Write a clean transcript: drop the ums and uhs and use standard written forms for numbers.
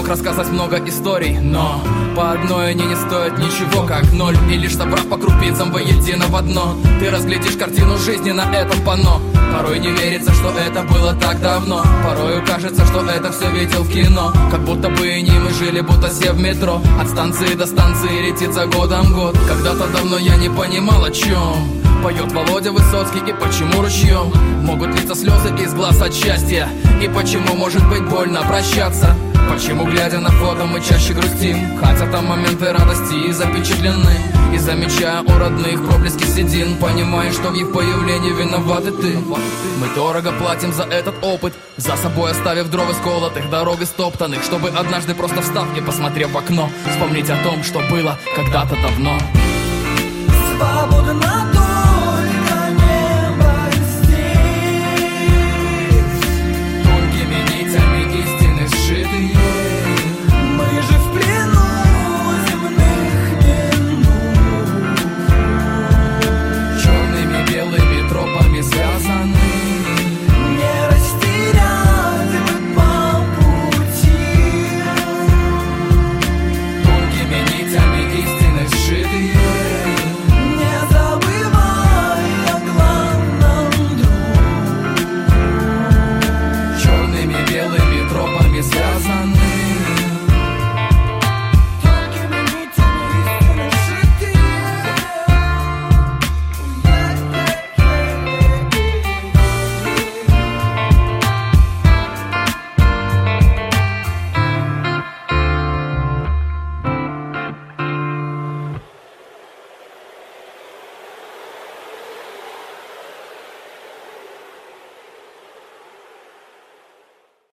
рассказать много историй, но по одной они не стоят ничего, как ноль. И лишь собрав по крупицам воедино в одно, ты разглядишь картину жизни на этом панно. Порой не верится, что это было так давно. Порою кажется, что это все видел в кино. Как будто бы и не мы жили, будто все в метро. От станции до станции летит за годом год. Когда-то давно я не понимал, о чем поет Володя Высоцкий и почему ручьем могут литься слезы из глаз от счастья. И почему может быть больно прощаться. Почему, глядя на фото, мы чаще грустим, хотя там моменты радости и запечатлены. И замечая у родных проблески седин, понимая, что в их появлении виноваты ты. Мы дорого платим за этот опыт, за собой оставив дров исколотых, дорог истоптанных, чтобы однажды просто встав и посмотрев в окно, вспомнить о том, что было когда-то давно. Свобода на